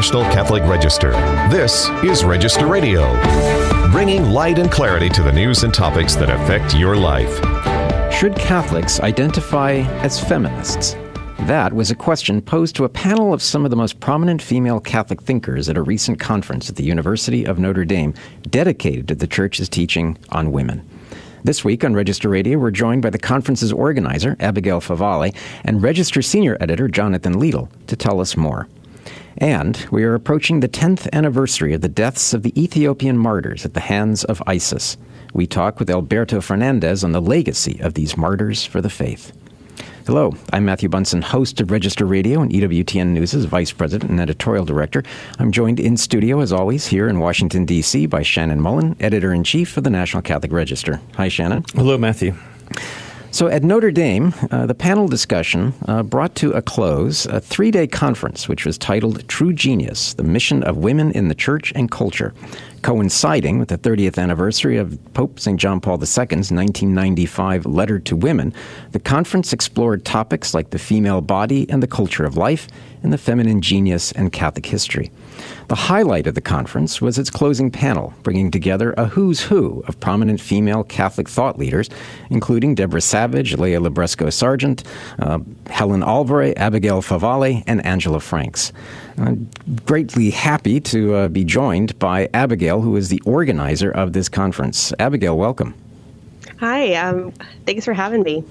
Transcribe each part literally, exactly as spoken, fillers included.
National Catholic Register. This is Register Radio, bringing light and clarity to the news and topics that affect your life. Should Catholics identify as feminists? That was a question posed to a panel of some of the most prominent female Catholic thinkers at a recent conference at the University of Notre Dame dedicated to the Church's teaching on women. This week on Register Radio, we're joined by the conference's organizer, Abigail Favale, and Register senior editor, Jonathan Liedl, to tell us more. And we are approaching the tenth anniversary of the deaths of the Ethiopian martyrs at the hands of ISIS. We talk with Alberto Fernandez on the legacy of these martyrs for the faith. Hello, I'm Matthew Bunson, host of Register Radio and E W T N News' vice president and editorial director. I'm joined in studio, as always, here in Washington, D C by Shannon Mullen, editor-in-chief of the National Catholic Register. Hi, Shannon. Hello, Matthew. So at Notre Dame, uh, the panel discussion uh, brought to a close a three-day conference which was titled True Genius, the Mission of Women in the Church and Culture. Coinciding with the thirtieth anniversary of Pope Saint John Paul the Second's nineteen ninety-five letter to women, the conference explored topics like the female body and the culture of life and the feminine genius and Catholic history. The highlight of the conference was its closing panel, bringing together a who's who of prominent female Catholic thought leaders, including Deborah Savage, Leah Libresco-Sargent, uh, Helen Alvarez, Abigail Favale, and Angela Franks. I'm greatly happy to uh, be joined by Abigail, who is the organizer of this conference. Abigail, welcome. Hi, um, thanks for having me.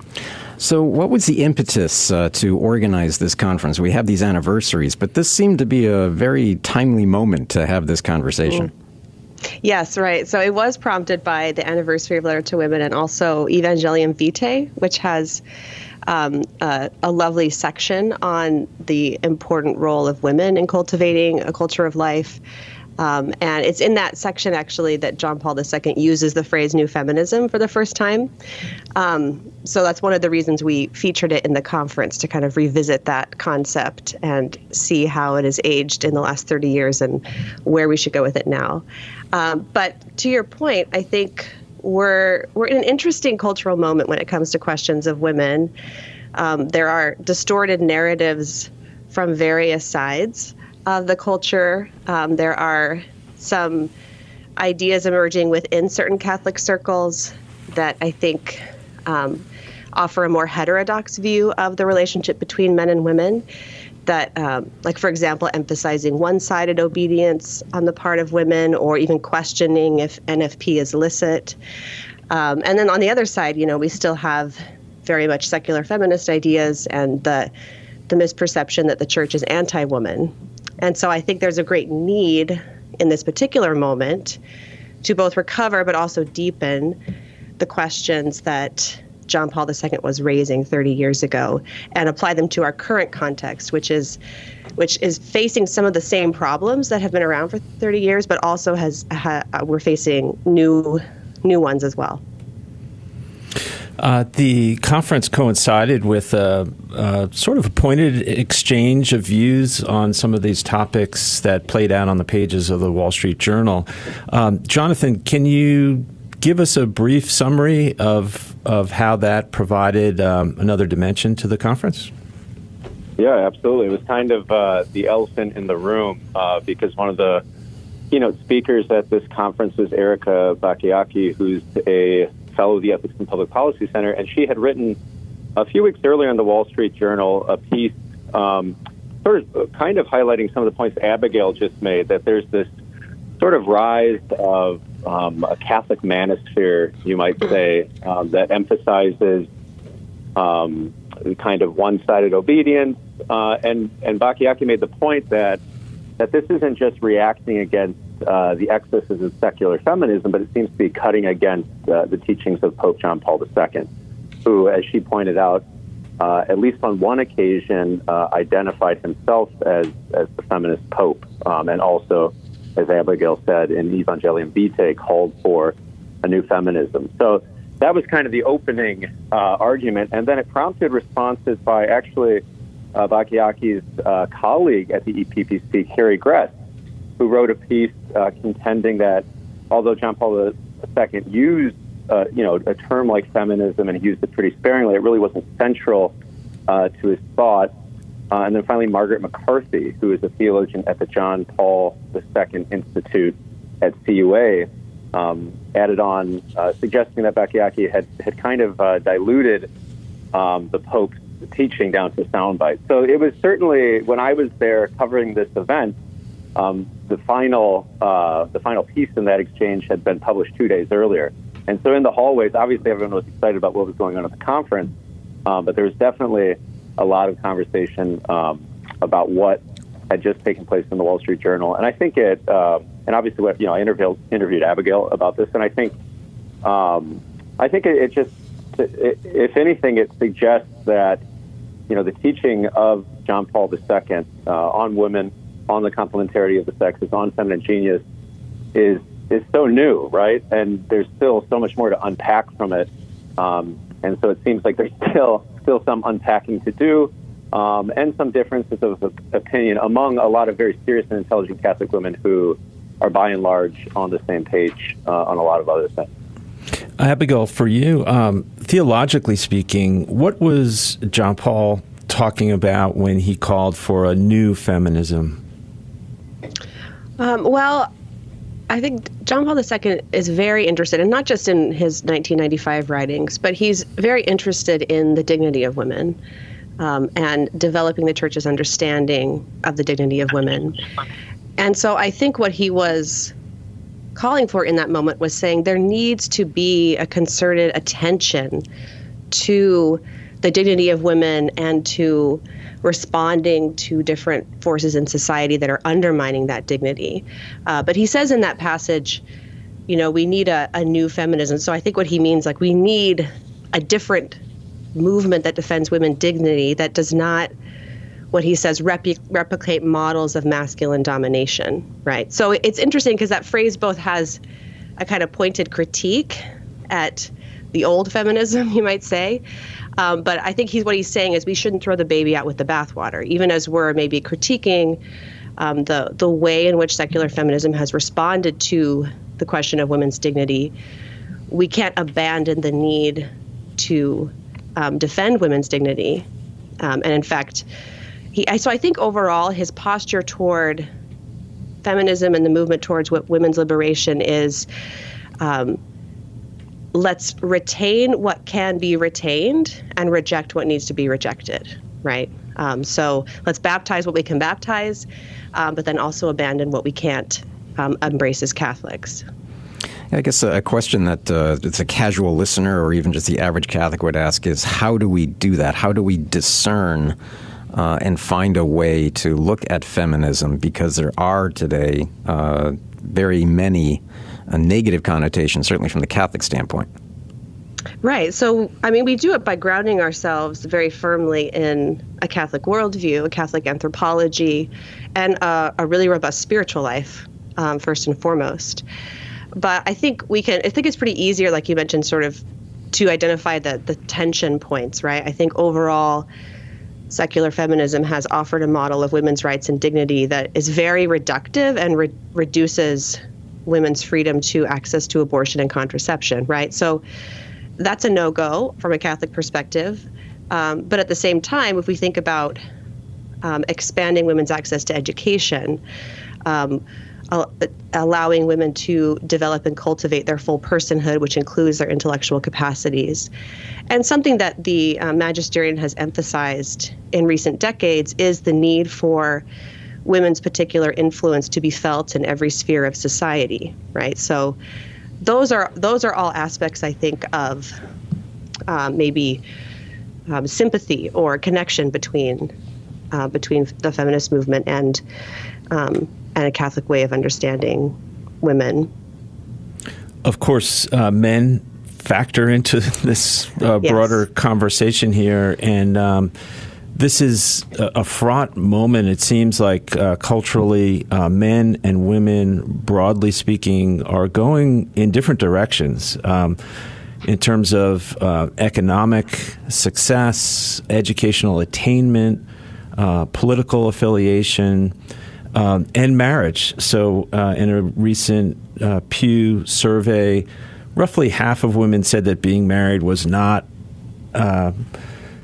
So what was the impetus uh, to organize this conference? We have these anniversaries, but this seemed to be a very timely moment to have this conversation. Mm. Yes, right. So it was prompted by the anniversary of Letter to Women and also Evangelium Vitae, which has um, uh, a lovely section on the important role of women in cultivating a culture of life. Um, and it's in that section, actually, that John Paul the Second uses the phrase new feminism for the first time. Um, so that's one of the reasons we featured it in the conference, to kind of revisit that concept and see how it has aged in the last thirty years and where we should go with it now. Um, but to your point, I think we're we're in an interesting cultural moment when it comes to questions of women. Um, there are distorted narratives from various sides of the culture. Um, there are some ideas emerging within certain Catholic circles that I think um, offer a more heterodox view of the relationship between men and women, that, um, like, for example, emphasizing one-sided obedience on the part of women, or even questioning if N F P is licit. Um, and then on the other side, you know, we still have very much secular feminist ideas and the the misperception that the church is anti-woman. And so I think there's a great need in this particular moment to both recover but also deepen the questions that John Paul the Second was raising thirty years ago and apply them to our current context, which is which is facing some of the same problems that have been around for thirty years, but also has ha, we're facing new new ones as well. Uh, the conference coincided with a, a sort of a pointed exchange of views on some of these topics that played out on the pages of the Wall Street Journal. Um, Jonathan, can you give us a brief summary of of how that provided um, another dimension to the conference? Yeah, absolutely. It was kind of uh, the elephant in the room uh, because one of the keynote speakers at this conference was Erika Bachiochi, who's a fellow of the Ethics and Public Policy Center, and she had written a few weeks earlier in the Wall Street Journal a piece um, sort of kind of highlighting some of the points Abigail just made, that there's this sort of rise of um, a Catholic manosphere, you might say, um, that emphasizes um, kind of one-sided obedience, uh, and, and Bachiochi made the point that, that this isn't just reacting against Uh, the excesses of secular feminism, but it seems to be cutting against uh, the teachings of Pope John Paul the Second, who, as she pointed out, uh, at least on one occasion, uh, identified himself as, as the feminist pope, um, and also, as Abigail said, in Evangelium Vitae, called for a new feminism. So that was kind of the opening uh, argument, and then it prompted responses by actually uh, Bachiochi's uh, colleague at the E P P C, Carrie Gress, who wrote a piece uh, contending that although John Paul the Second used, uh, you know, a term like feminism, and he used it pretty sparingly, it really wasn't central uh, to his thought. Uh, and then finally, Margaret McCarthy, who is a theologian at the John Paul the Second Institute at C U A, um, added on, uh, suggesting that Bacchiacchi had, had kind of uh, diluted um, the Pope's teaching down to soundbite. So it was certainly, when I was there covering this event, um, the final uh, the final piece in that exchange had been published two days earlier. And so in the hallways, obviously everyone was excited about what was going on at the conference, um, but there was definitely a lot of conversation um, about what had just taken place in the Wall Street Journal. And I think it, uh, and obviously, what, you know, I interviewed, interviewed Abigail about this, and I think, um, I think it, it just, it, if anything, it suggests that, you know, the teaching of John Paul the Second uh, on women, on the complementarity of the sexes, on feminine genius, is is so new, right? And there's still so much more to unpack from it. Um, and so it seems like there's still still some unpacking to do, um, and some differences of opinion among a lot of very serious and intelligent Catholic women who are by and large on the same page uh, on a lot of other things. Abigail, for you, um, theologically speaking, what was John Paul talking about when he called for a new feminism? Um, well, I think John Paul the Second is very interested, and not just in his nineteen ninety-five writings, but he's very interested in the dignity of women um, and developing the Church's understanding of the dignity of women. And so I think what he was calling for in that moment was saying there needs to be a concerted attention to the dignity of women and to responding to different forces in society that are undermining that dignity. Uh, but he says in that passage, you know, we need a, a new feminism. So I think what he means, like, we need a different movement that defends women's dignity, that does not, what he says, repu- replicate models of masculine domination, right? So it's interesting because that phrase both has a kind of pointed critique at the old feminism, you might say. Um, but I think he's what he's saying is we shouldn't throw the baby out with the bathwater, even as we're maybe critiquing um, the the way in which secular feminism has responded to the question of women's dignity. We can't abandon the need to um, defend women's dignity. Um, and in fact, he I, so I think overall his posture toward feminism and the movement towards w- women's liberation is um, let's retain what can be retained and reject what needs to be rejected, right? Um, so let's baptize what we can baptize, um, but then also abandon what we can't um, embrace as Catholics. I guess a question that uh, it's a casual listener or even just the average Catholic would ask is, how do we do that? How do we discern uh, and find a way to look at feminism? Because there are today uh, very many uh, negative connotations, certainly from the Catholic standpoint. Right. So, I mean, we do it by grounding ourselves very firmly in a Catholic worldview, a Catholic anthropology, and a, a really robust spiritual life, um, first and foremost. But I think we can, I think it's pretty easier, like you mentioned, sort of to identify the, the tension points, right? I think overall, secular feminism has offered a model of women's rights and dignity that is very reductive and re- reduces women's freedom to access to abortion and contraception, right? So that's a no-go from a Catholic perspective. Um, but at the same time, if we think about um, expanding women's access to education, um, al- allowing women to develop and cultivate their full personhood, which includes their intellectual capacities. And something that the uh, magisterium has emphasized in recent decades is the need for women's particular influence to be felt in every sphere of society, right? So those are those are all aspects, I think, of uh, maybe um, sympathy or connection between uh, between the feminist movement and um, and a Catholic way of understanding women. Of course, uh, men factor into this uh, broader yes. conversation here, and um, this is a, a fraught moment. It seems like uh, culturally, uh, men and women, broadly speaking, are going in different directions um, in terms of uh, economic success, educational attainment, uh, political affiliation, um, and marriage. So uh, in a recent uh, Pew survey, roughly half of women said that being married was not uh,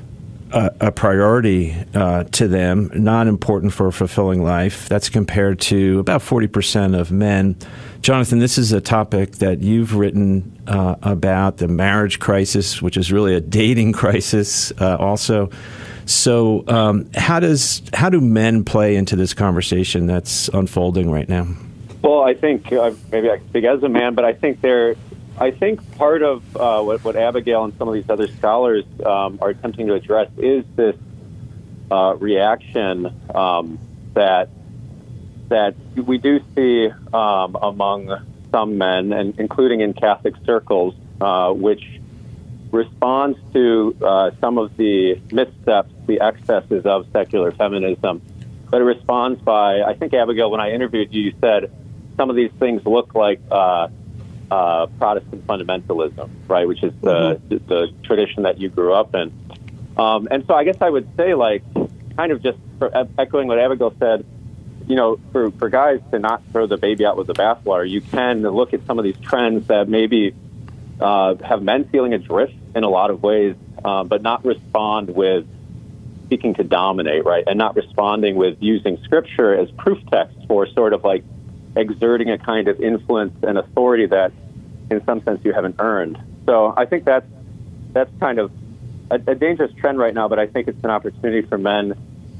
a, a priority uh, to them, not important for a fulfilling life. That's compared to about forty percent of men. Jonathan, this is a topic that you've written uh, about, the marriage crisis, which is really a dating crisis uh, also. So um, how does how do men play into this conversation that's unfolding right now? Well, I think uh, maybe I can speak as a man, but I think they're I think part of uh, what, what Abigail and some of these other scholars um, are attempting to address is this uh, reaction um, that that we do see um, among some men, and including in Catholic circles, uh, which responds to uh, some of the missteps, the excesses of secular feminism. But it responds by, I think, Abigail, when I interviewed you, you said some of these things look like uh, uh, Protestant fundamentalism, right, which is the, mm-hmm. the, the tradition that you grew up in. Um, and so I guess I would say, like, kind of just for echoing what Abigail said, you know, for, for guys to not throw the baby out with the bathwater, you can look at some of these trends that maybe uh, have men feeling adrift in a lot of ways, uh, but not respond with seeking to dominate, right, and not responding with using Scripture as proof text for sort of like exerting a kind of influence and authority that, in some sense, you haven't earned. So I think that's that's kind of a, a dangerous trend right now, but I think it's an opportunity for men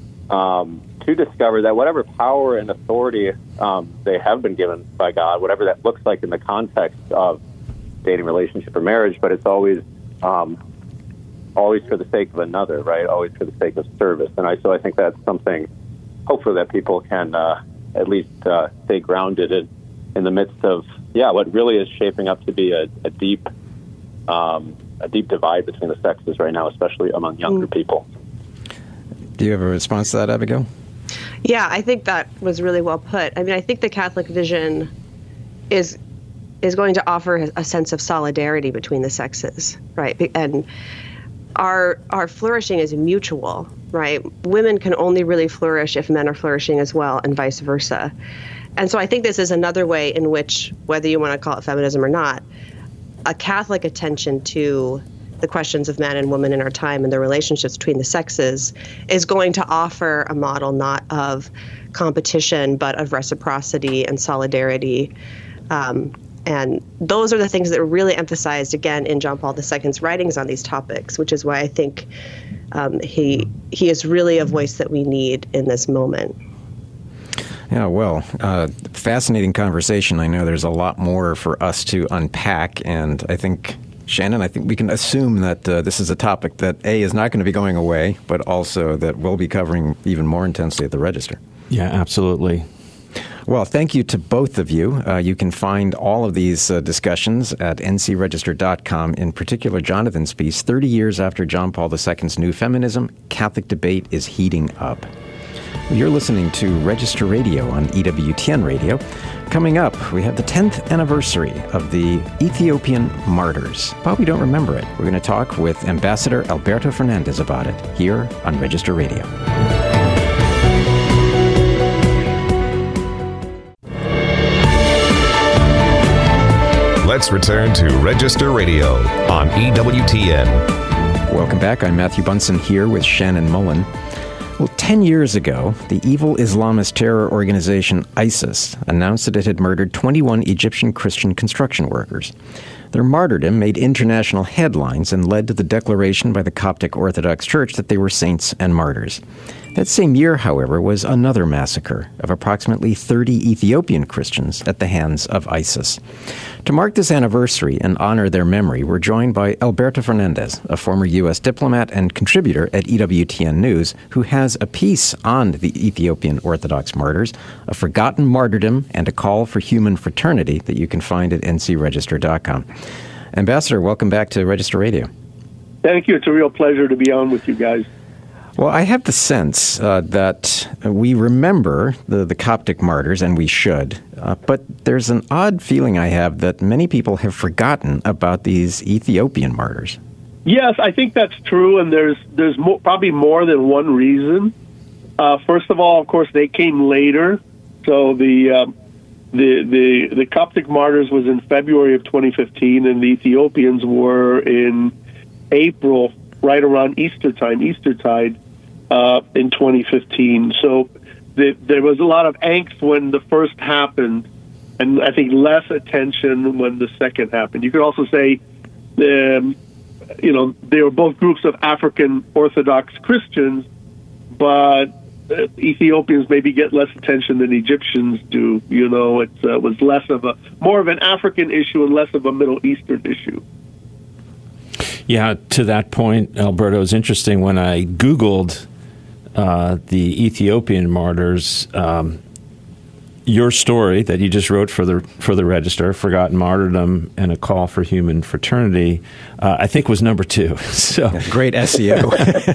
um, to discover that whatever power and authority um, they have been given by God, whatever that looks like in the context of dating, relationship, or marriage, but it's always um, always for the sake of another, right? Always for the sake of service. And I so I think that's something, hopefully, that people can uh, at least uh, stay grounded in, in the midst of, yeah, what really is shaping up to be a, a deep um, a deep divide between the sexes right now, especially among younger mm. people. Do you have a response to that, Abigail? Yeah, I think that was really well put. I mean, I think the Catholic vision is is going to offer a sense of solidarity between the sexes, right? And our our flourishing is mutual, right? Women can only really flourish if men are flourishing as well, and vice versa. And so I think this is another way in which, whether you want to call it feminism or not, a Catholic attention to the questions of man and woman in our time and the relationships between the sexes is going to offer a model not of competition, but of reciprocity and solidarity. Um, and those are the things that are really emphasized, again, in John Paul the Second's writings on these topics, which is why I think um, he he is really a voice that we need in this moment. Yeah, well, uh, fascinating conversation. I know there's a lot more for us to unpack, and I think, Shannon, I think we can assume that uh, this is a topic that, A, is not going to be going away, but also that we'll be covering even more intensely at the Register. Yeah, absolutely. Well, thank you to both of you. Uh, you can find all of these uh, discussions at N C register dot com, in particular Jonathan's piece, thirty years after John Paul the Second's New Feminism, Catholic Debate is Heating Up. You're listening to Register Radio on E W T N Radio. Coming up, we have the tenth anniversary of the Ethiopian martyrs. But we don't remember it. We're going to talk with Ambassador Alberto Fernandez about it here on Register Radio. Let's return to Register Radio on E W T N. Welcome back. I'm Matthew Bunson here with Shannon Mullen. Well, ten years ago, the evil Islamist terror organization ISIS announced that it had murdered twenty-one Egyptian Christian construction workers. Their martyrdom made international headlines and led to the declaration by the Coptic Orthodox Church that they were saints and martyrs. That same year, however, was another massacre of approximately thirty Ethiopian Christians at the hands of ISIS. To mark this anniversary and honor their memory, we're joined by Alberto Fernandez, a former U S diplomat and contributor at E W T N News, who has a piece on the Ethiopian Orthodox martyrs, a forgotten martyrdom, and a call for human fraternity that you can find at N C register dot com. Ambassador, welcome back to Register Radio. Thank you. It's a real pleasure to be on with you guys. Well, I have the sense uh, that we remember the, the Coptic martyrs, and we should, uh, but there's an odd feeling I have that many people have forgotten about these Ethiopian martyrs. Yes, I think that's true, and there's there's mo- probably more than one reason. Uh, first of all, of course, they came later. So the, uh, the the the Coptic martyrs was in February of twenty fifteen, and the Ethiopians were in April right around Easter time, Eastertide, uh, in twenty fifteen. So the, there was a lot of angst when the first happened, and I think less attention when the second happened. You could also say, um, you know, they were both groups of African Orthodox Christians, but uh, Ethiopians maybe get less attention than Egyptians do. You know, it uh, was less of a, more of an African issue and less of a Middle Eastern issue. Yeah, to that point, Alberto, it's interesting when I Googled uh, the Ethiopian martyrs, um, your story that you just wrote for the for the Register, Forgotten Martyrdom and a Call for Human Fraternity, uh, I think was number two. So great S E O.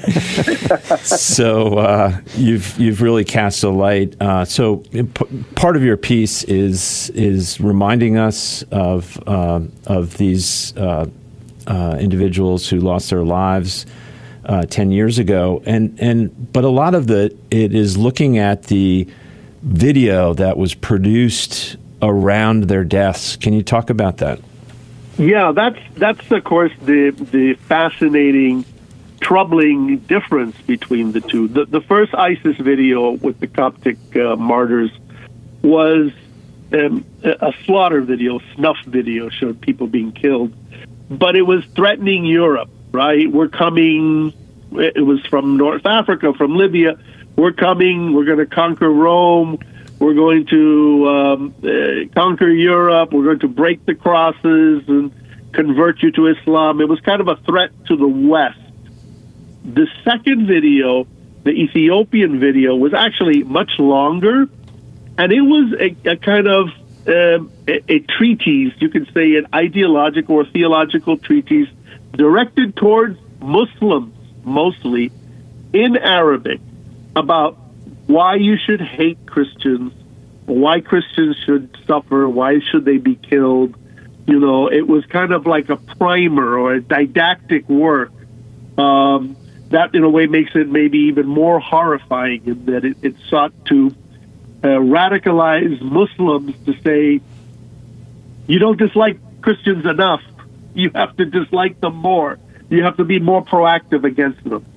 so uh, you've you've really cast a light. Uh, so p- part of your piece is is reminding us of uh, of these uh, uh, individuals who lost their lives uh, ten years ago, and and but a lot of the it is looking at the video that was produced around their deaths. Can you talk about that? Yeah, that's that's of course the the fascinating, troubling difference between the two. The the first ISIS video with the Coptic uh, martyrs was um, a slaughter video, snuff video, showed people being killed, but it was threatening Europe. Right, we're coming. It was from North Africa, from Libya. We're coming, we're going to conquer Rome, we're going to um, uh, conquer Europe, we're going to break the crosses and convert you to Islam. It was kind of a threat to the West. The second video, the Ethiopian video, was actually much longer, and it was a, a kind of um, a, a treatise, you could say an ideological or theological treatise, directed towards Muslims, mostly, in Arabic, about why you should hate Christians, why Christians should suffer, why should they be killed. You know, it was kind of like a primer or a didactic work um, that, in a way, makes it maybe even more horrifying in that it, it sought to uh, radicalize Muslims to say, you don't dislike Christians enough. You have to dislike them more. You have to be more proactive against them.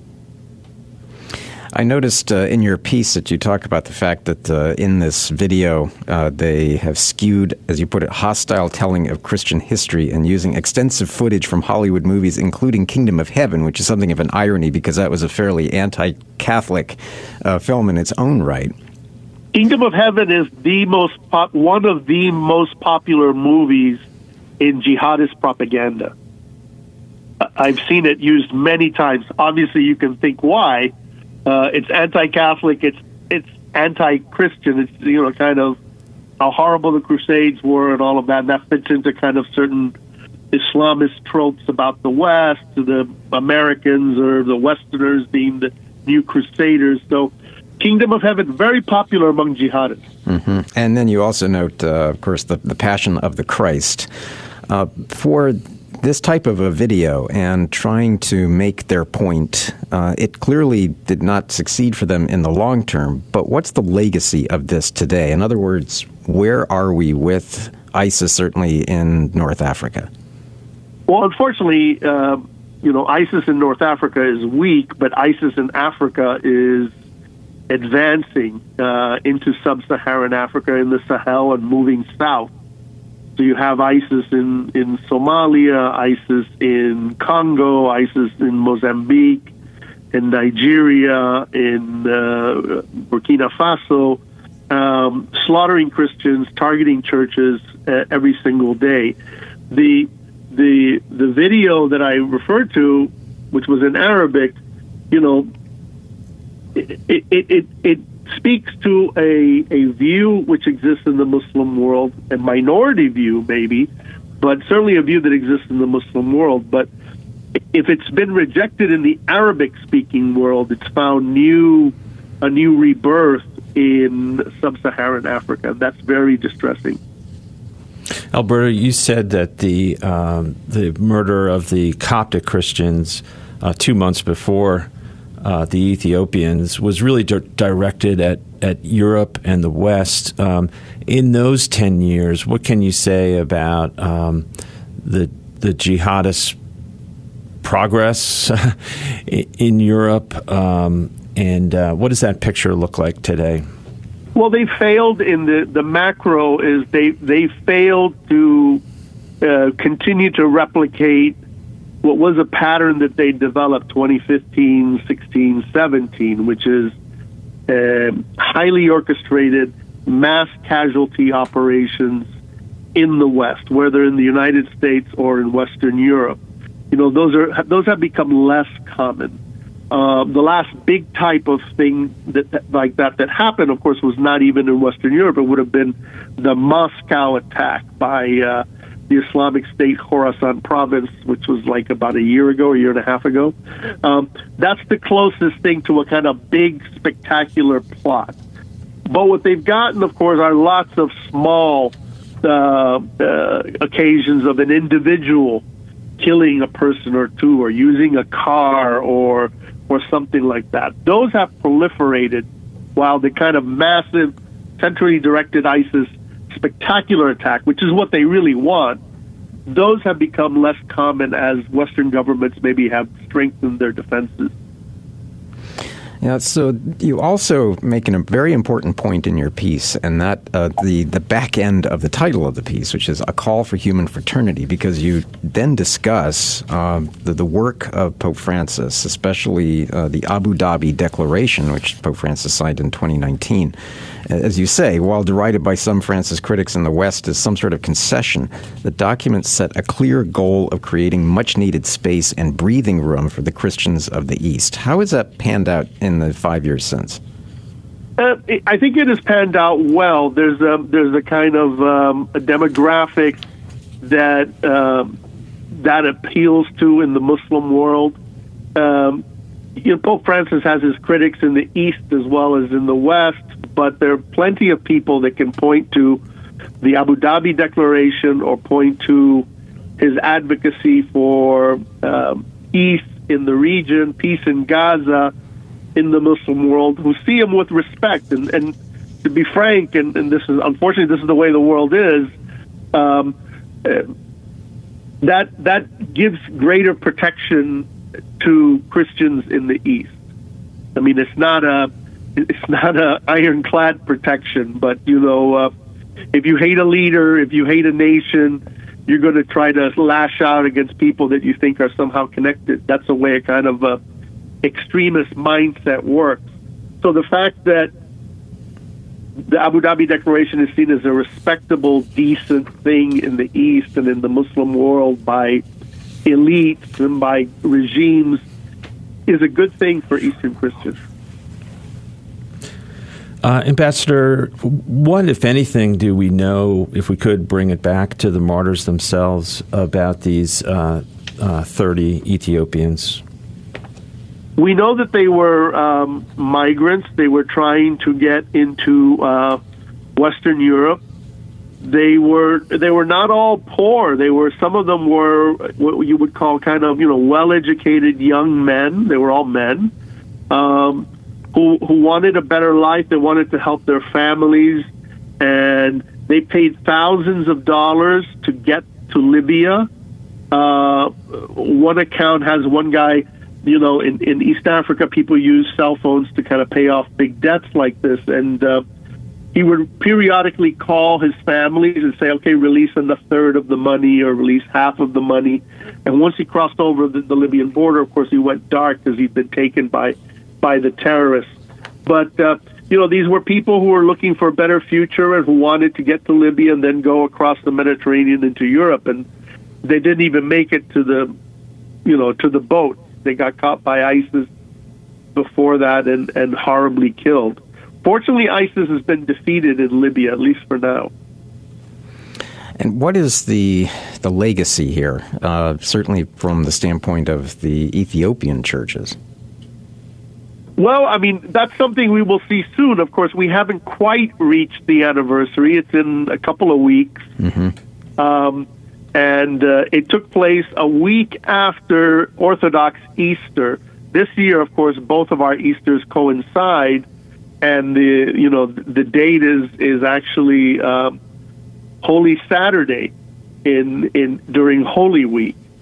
I noticed uh, in your piece that you talk about the fact that uh, in this video uh, they have skewed, as you put it, hostile telling of Christian history and using extensive footage from Hollywood movies, including Kingdom of Heaven, which is something of an irony because that was a fairly anti-Catholic uh, film in its own right. Kingdom of Heaven is the most pop- one of the most popular movies in jihadist propaganda. I've seen it used many times. Obviously, you can think why. Uh, it's anti-Catholic. It's it's anti-Christian. It's, you know, kind of how horrible the Crusades were and all of that. And that fits into kind of certain Islamist tropes about the West, the Americans or the Westerners being the new Crusaders. So, Kingdom of Heaven, very popular among jihadists. Mm-hmm. And then you also note, uh, of course, the, the Passion of the Christ. Uh, for this type of a video and trying to make their point, uh, it clearly did not succeed for them in the long term. But what's the legacy of this today? In other words, where are we with ISIS, certainly in North Africa? Well, unfortunately, uh, you know, ISIS in North Africa is weak, but ISIS in Africa is advancing uh, into sub-Saharan Africa in the Sahel and moving south. So you have ISIS in, in Somalia, ISIS in Congo, ISIS in Mozambique, in Nigeria, in uh, Burkina Faso, um, slaughtering Christians, targeting churches uh, every single day. The the the video that I referred to, which was in Arabic, you know, it it it, it speaks to a, a view which exists in the Muslim world, a minority view maybe, but certainly a view that exists in the Muslim world. But if it's been rejected in the Arabic-speaking world, it's found new a new rebirth in sub-Saharan Africa. That's very distressing. Alberto, you said that the um, the murder of the Coptic Christians uh, two months before Uh, the Ethiopians was really di- directed at, at Europe and the West. Um, in those ten years, what can you say about um, the the jihadist progress in Europe? Um, and uh, what does that picture look like today? Well, they failed in the, the macro is they, they failed to uh, continue to replicate what was a pattern that they developed twenty fifteen, sixteen, seventeen, which is uh, highly orchestrated mass casualty operations in the West, whether in the United States or in Western Europe. You know, those are those have become less common. Uh, the last big type of thing that, that like that that happened, of course, was not even in Western Europe. It would have been the Moscow attack by uh, the Islamic State Khorasan province, which was like about a year ago, a year and a half ago. Um, that's the closest thing to a kind of big, spectacular plot. But what they've gotten, of course, are lots of small uh, uh, occasions of an individual killing a person or two, or using a car, or or something like that. Those have proliferated, while the kind of massive, centrally directed ISIS spectacular attack, which is what they really want, those have become less common as Western governments maybe have strengthened their defenses. Yeah, so you also make a very important point in your piece, and that uh, the, the back end of the title of the piece, which is A Call for Human Fraternity, because you then discuss uh, the, the work of Pope Francis, especially uh, the Abu Dhabi Declaration, which Pope Francis signed in twenty nineteen. As you say, while derided by some Francis critics in the West as some sort of concession, the document set a clear goal of creating much-needed space and breathing room for the Christians of the East. How has that panned out in the five years since? Uh, I think it has panned out well. There's a, there's a kind of um, a demographic that um, that appeals to in the Muslim world. Um, you know, Pope Francis has his critics in the East as well as in the West, but there are plenty of people that can point to the Abu Dhabi Declaration or point to his advocacy for um, peace in the region, peace in Gaza, in the Muslim world, who see him with respect. And, and to be frank, and, and this is unfortunately this is the way the world is, um, uh, that that gives greater protection to Christians in the East. I mean, it's not a it's not a ironclad protection, but you know, uh, if you hate a leader, if you hate a nation, you're going to try to lash out against people that you think are somehow connected. That's the way a kind of uh, extremist mindset works. So the fact that the Abu Dhabi Declaration is seen as a respectable, decent thing in the East and in the Muslim world by elites and by regimes is a good thing for Eastern Christians. Uh, Ambassador, what, if anything, do we know, if we could bring it back to the martyrs themselves, about these uh, uh, thirty Ethiopians? We know that they were um, migrants. They were trying to get into uh, Western Europe. They were they were not all poor. They were some of them were what you would call kind of you know well-educated young men. They were all men um, who who wanted a better life. They wanted to help their families, and they paid thousands of dollars to get to Libya. Uh, one account has one guy. You know, in, in East Africa, people use cell phones to kind of pay off big debts like this. And uh, he would periodically call his families and say, okay, release a third of the money or release half of the money. And once he crossed over the, the Libyan border, of course, he went dark because he'd been taken by, by the terrorists. But, uh, you know, these were people who were looking for a better future and who wanted to get to Libya and then go across the Mediterranean into Europe. And they didn't even make it to the, you know, to the boat. They got caught by ISIS before that and, and horribly killed. Fortunately, ISIS has been defeated in Libya, at least for now. And what is the the legacy here, uh, certainly from the standpoint of the Ethiopian churches? Well, I mean, that's something we will see soon. Of course, we haven't quite reached the anniversary. It's in a couple of weeks. Mm-hmm. Um And uh, it took place a week after Orthodox Easter. This year, of course, both of our Easters coincide, and the you know the date is is actually um, Holy Saturday in in during Holy Week.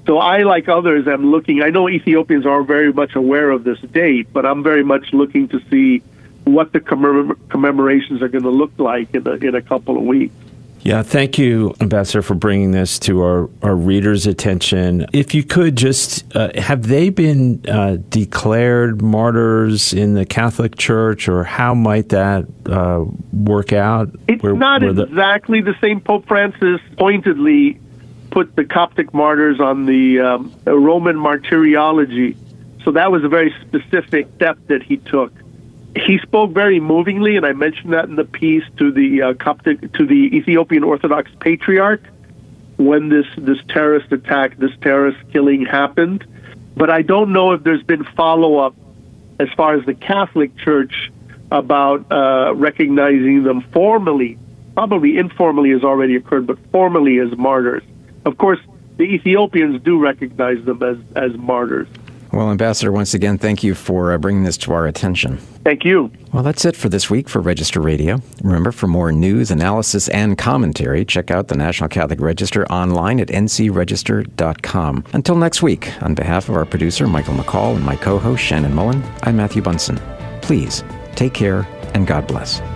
So I, like others, am looking. I know Ethiopians are very much aware of this date, but I'm very much looking to see what the commem- commemorations are going to look like in a, in a couple of weeks. Yeah, thank you, Ambassador, for bringing this to our, our readers' attention. If you could just, uh, have they been uh, declared martyrs in the Catholic Church, or how might that uh, work out? It's where, not where the- exactly the same. Pope Francis pointedly put the Coptic martyrs on the um, Roman martyrology. So that was a very specific step that he took. He spoke very movingly, and I mentioned that in the piece, to the uh, Coptic, to the Ethiopian Orthodox Patriarch when this, this terrorist attack, this terrorist killing happened. But I don't know if there's been follow-up as far as the Catholic Church about uh, recognizing them formally. Probably informally has already occurred, but formally as martyrs. Of course, the Ethiopians do recognize them as, as martyrs. Well, Ambassador, once again, thank you for uh, bringing this to our attention. Thank you. Well, that's it for this week for Register Radio. Remember, for more news, analysis, and commentary, check out the National Catholic Register online at n c register dot com. Until next week, on behalf of our producer, Michael McCall, and my co-host, Shannon Mullen, I'm Matthew Bunson. Please, take care, and God bless.